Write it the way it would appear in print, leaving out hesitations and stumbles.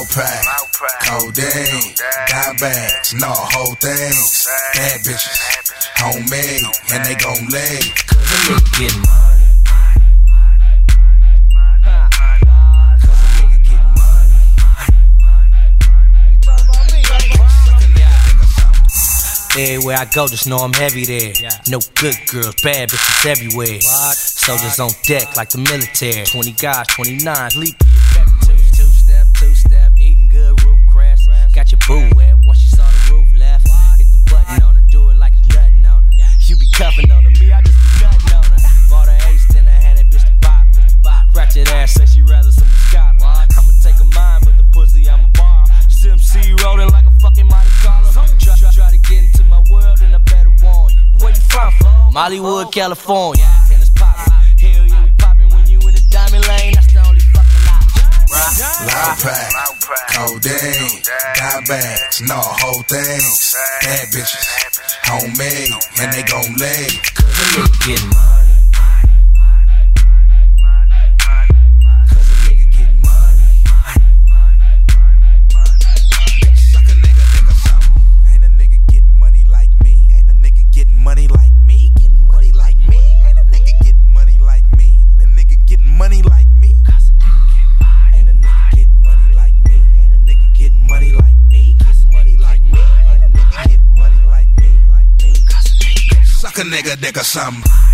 Loud pack, codeine, dime bags, no whole things. Bad bitches, homemade, and they gon' lay. Cause a nigga getting money. Everywhere I go, just know I'm heavy there. No good girls, bad bitches everywhere. Soldiers on deck like the military. 20 guys, 29s, leap. Two-step, eating good, roof crash. Got your boo wet once she saw the roof left. Hit the button on her, do it like it's nothing on her. You be cuffing on her, me, I just be nutting on her. Bought her ace, then I had that bitch the bottle. Ratchet ass, say she rather some Moscato. I'ma take a mine, but the pussy I'ma borrow. MC rolling like a fucking Monte Carlo. Try to get into my world and I better warn you. Where you from? Mollywood, California. And it's poppin'. Hell yeah, we poppin' when you in the diamond lane. That's the only fucking option. Loud pack, codeine, dime bags, no whole things. Bad bitches, homemade, and they gon' lay. Cause a nigga getting money. Suck a nigga dick or something.